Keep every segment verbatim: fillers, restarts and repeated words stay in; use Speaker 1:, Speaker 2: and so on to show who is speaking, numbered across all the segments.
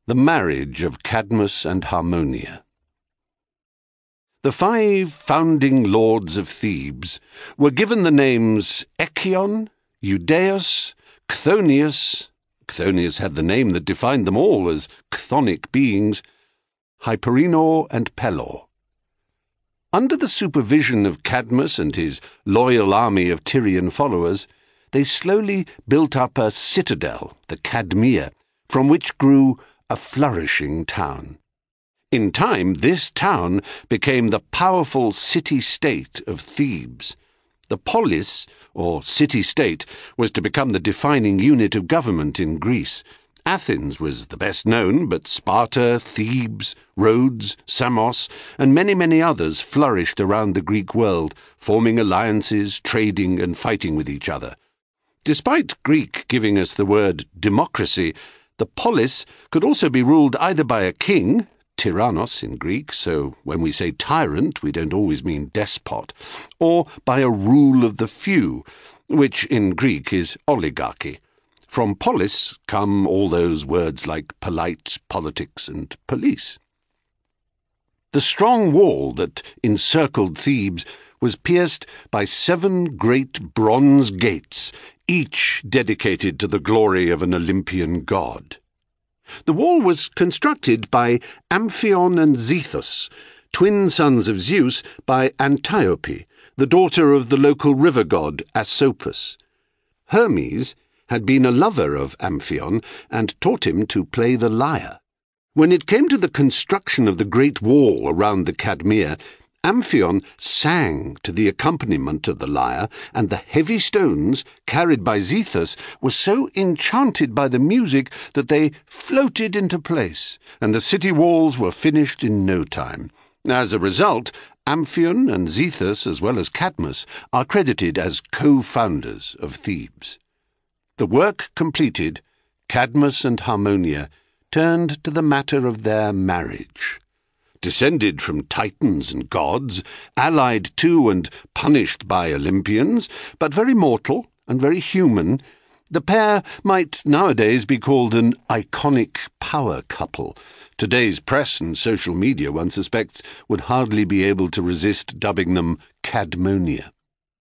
Speaker 1: The Marriage of Cadmus and Harmonia. The five founding lords of Thebes were given the names Echion, Eudaeus, Chthonius — Chthonius had the name that defined them all as chthonic beings — Hyperenor and Pelor. Under the supervision of Cadmus and his loyal army of Tyrian followers, they slowly built up a citadel, the Cadmea, from which grew a flourishing town. In time, this town became the powerful city-state of Thebes. The polis, or city-state, was to become the defining unit of government in Greece. Athens was the best known, but Sparta, Thebes, Rhodes, Samos, and many, many others flourished around the Greek world, forming alliances, trading, and fighting with each other. Despite Greek giving us the word democracy, the polis could also be ruled either by a king, tyrannos in Greek, so when we say tyrant we don't always mean despot, or by a rule of the few, which in Greek is oligarchy. From polis come all those words like polite, politics, and police. The strong wall that encircled Thebes was pierced by seven great bronze gates, each dedicated to the glory of an Olympian god. The wall was constructed by Amphion and Zethus, twin sons of Zeus, by Antiope, the daughter of the local river god Asopus. Hermes had been a lover of Amphion and taught him to play the lyre. When it came to the construction of the great wall around the Cadmea, Amphion sang to the accompaniment of the lyre, and the heavy stones, carried by Zethus, were so enchanted by the music that they floated into place, and the city walls were finished in no time. As a result, Amphion and Zethus, as well as Cadmus, are credited as co-founders of Thebes. The work completed, Cadmus and Harmonia turned to the matter of their marriage. Descended from Titans and gods, allied to and punished by Olympians, but very mortal and very human, the pair might nowadays be called an iconic power couple. Today's press and social media, one suspects, would hardly be able to resist dubbing them Cadmonia.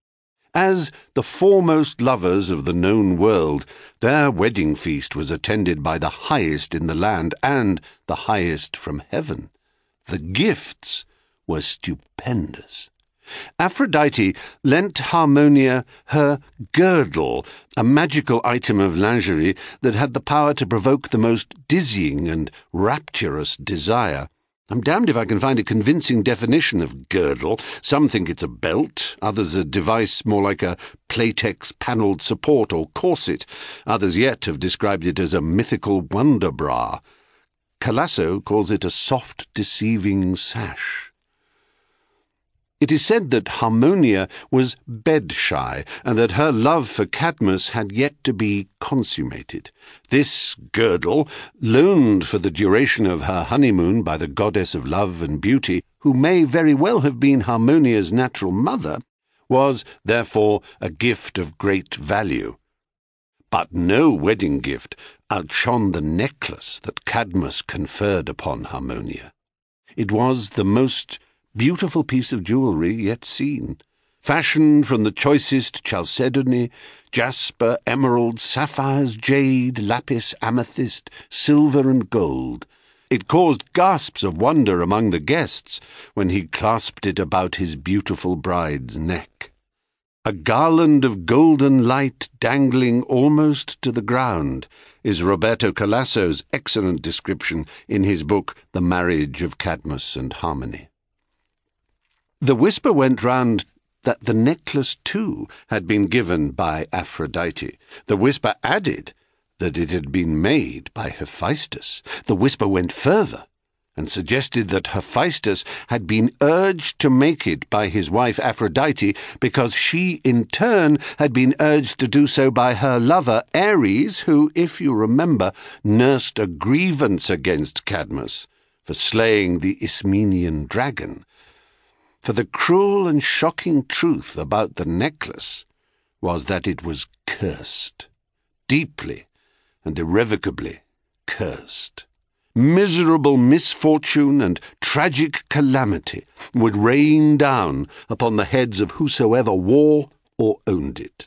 Speaker 1: As the foremost lovers of the known world, their wedding feast was attended by the highest in the land and the highest from heaven. The gifts were stupendous. Aphrodite lent Harmonia her girdle, a magical item of lingerie that had the power to provoke the most dizzying and rapturous desire. I'm damned if I can find a convincing definition of girdle. Some think it's a belt, others a device more like a Playtex panelled support or corset. Others yet have described it as a mythical wonder bra. Calasso calls it a soft, deceiving sash. It is said that Harmonia was bed-shy, and that her love for Cadmus had yet to be consummated. This girdle, loaned for the duration of her honeymoon by the goddess of love and beauty, who may very well have been Harmonia's natural mother, was therefore a gift of great value. But no wedding gift outshone the necklace that Cadmus conferred upon Harmonia. It was the most beautiful piece of jewellery yet seen, fashioned from the choicest chalcedony, jasper, emerald, sapphires, jade, lapis, amethyst, silver, and gold. It caused gasps of wonder among the guests when he clasped it about his beautiful bride's neck. A garland of golden light dangling almost to the ground is Roberto Calasso's excellent description in his book The Marriage of Cadmus and Harmony. The whisper went round that the necklace, too, had been given by Aphrodite. The whisper added that it had been made by Hephaestus. The whisper went further and suggested that Hephaestus had been urged to make it by his wife Aphrodite because she, in turn, had been urged to do so by her lover Ares, who, if you remember, nursed a grievance against Cadmus for slaying the Ismenian dragon. For the cruel and shocking truth about the necklace was that it was cursed, deeply and irrevocably cursed. miserable misfortune and tragic calamity would rain down upon the heads of whosoever wore or owned it.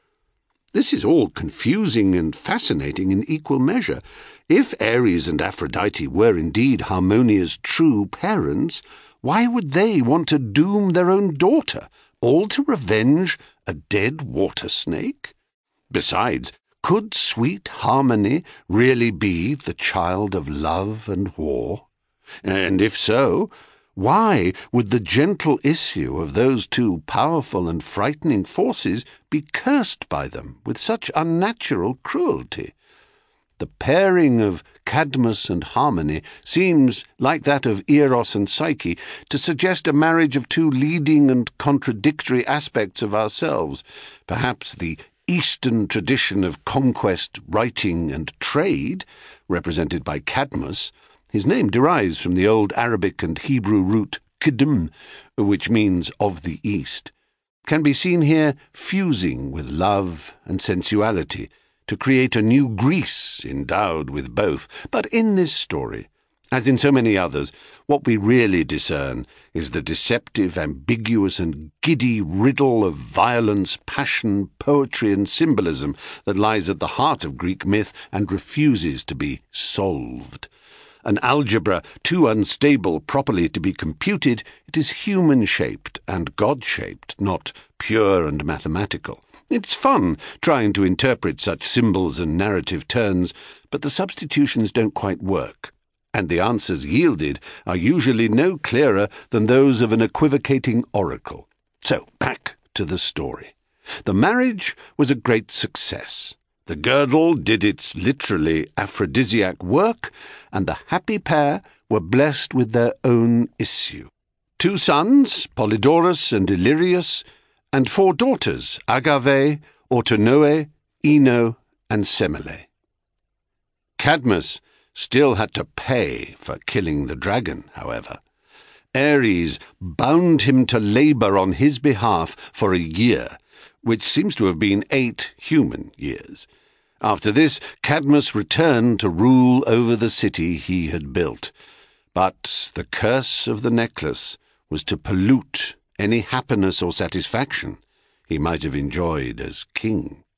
Speaker 1: This is all confusing and fascinating in equal measure. If Ares and Aphrodite were indeed Harmonia's true parents, why would they want to doom their own daughter, all to revenge a dead water snake? Besides, could sweet Harmony really be the child of love and war? And if so, why would the gentle issue of those two powerful and frightening forces be cursed by them with such unnatural cruelty? The pairing of Cadmus and Harmony seems, like that of Eros and Psyche, to suggest a marriage of two leading and contradictory aspects of ourselves. Perhaps the Eastern tradition of conquest, writing, and trade, represented by Cadmus. His name derives from the old Arabic and Hebrew root kidm, which means of the East, can be seen here fusing with love and sensuality to create a new Greece endowed with both. But in this story, as in so many others, what we really discern is the deceptive, ambiguous, and giddy riddle of violence, passion, poetry, and symbolism that lies at the heart of Greek myth and refuses to be solved. An algebra too unstable properly to be computed, it is human-shaped and God-shaped, not pure and mathematical. It's fun trying to interpret such symbols and narrative turns, but the substitutions don't quite work, and the answers yielded are usually no clearer than those of an equivocating oracle. So, back to the story. The marriage was a great success. The girdle did its literally aphrodisiac work, and the happy pair were blessed with their own issue. Two sons, Polydorus and Illyrius, and four daughters, Agave, Autonoe, Ino, and Semele. Cadmus still had to pay for killing the dragon, however. Ares bound him to labor on his behalf for a year, which seems to have been eight human years. After this, Cadmus returned to rule over the city he had built. But the curse of the necklace was to pollute any happiness or satisfaction he might have enjoyed as king.